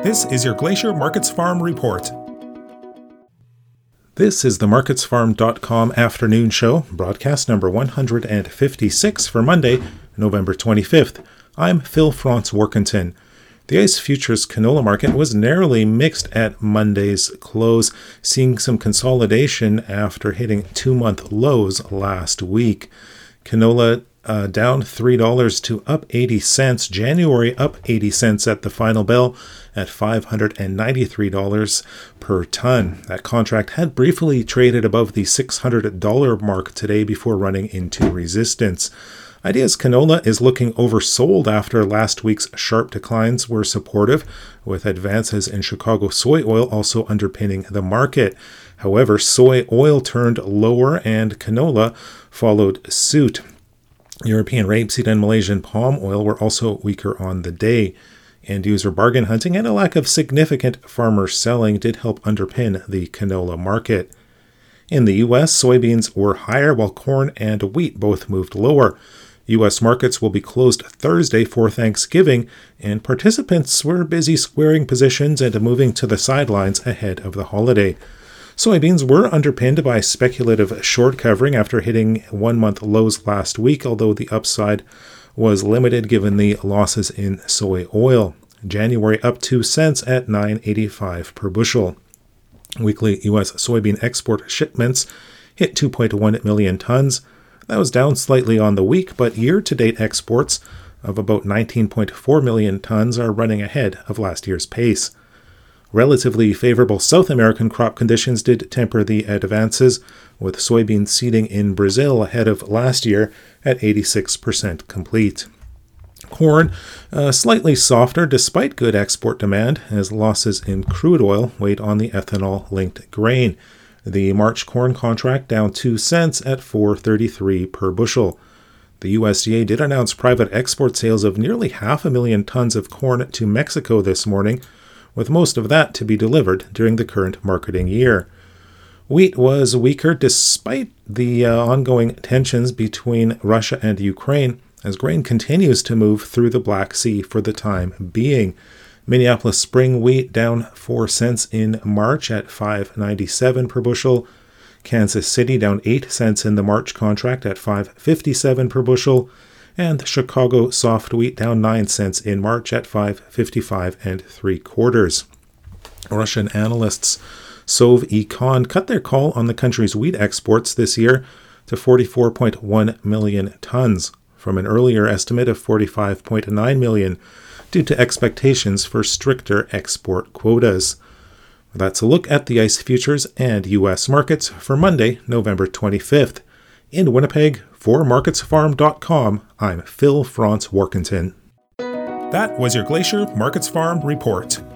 This is your Glacier Markets Farm Report. This is the MarketsFarm.com afternoon show, broadcast number 156 for Monday, November 25th. I'm Phil Franz-Warkentin. The ICE Futures canola market was narrowly mixed at Monday's close, seeing some consolidation after hitting two-month lows last week. Canola down $3 to up 80 cents. January up 80 cents at the final bell at $593 per ton. That contract had briefly traded above the $600 mark today before running into resistance. Ideas canola is looking oversold after last week's sharp declines were supportive, with advances in Chicago soy oil also underpinning the market. However, soy oil turned lower and canola followed suit. European rapeseed and Malaysian palm oil were also weaker on the day. End-user bargain hunting and a lack of significant farmer selling did help underpin the canola market. In the U.S., soybeans were higher while corn and wheat both moved lower. U.S. markets will be closed Thursday for Thanksgiving, and participants were busy squaring positions and moving to the sidelines ahead of the holiday. Soybeans were underpinned by speculative short covering after hitting one-month lows last week, although the upside was limited given the losses in soy oil. January up 2 cents at $9.85 per bushel. Weekly U.S. soybean export shipments hit 2.1 million tons. That was down slightly on the week, but year-to-date exports of about 19.4 million tons are running ahead of last year's pace. Relatively favorable South American crop conditions did temper the advances, with soybean seeding in Brazil ahead of last year at 86% complete. Corn, slightly softer despite good export demand, as losses in crude oil weighed on the ethanol-linked grain. The March corn contract down 2 cents at $4.33 per bushel. The USDA did announce private export sales of nearly 500,000 tons of corn to Mexico this morning, with most of that to be delivered during the current marketing year. Wheat was weaker despite the ongoing tensions between Russia and Ukraine, as grain continues to move through the Black Sea for the time being. Minneapolis spring wheat down 4 cents in March at $5.97 per bushel. Kansas City down 8 cents in the March contract at $5.57 per bushel. And Chicago soft wheat down 9 cents in March at $5.55 3/4. Russian analysts Sovecon cut their call on the country's wheat exports this year to 44.1 million tons, from an earlier estimate of 45.9 million, due to expectations for stricter export quotas. That's a look at the ICE futures and U.S. markets for Monday, November 25th. In Winnipeg, for MarketsFarm.com, I'm Phil Franz-Warkentin. That was your Glacier Markets Farm Report.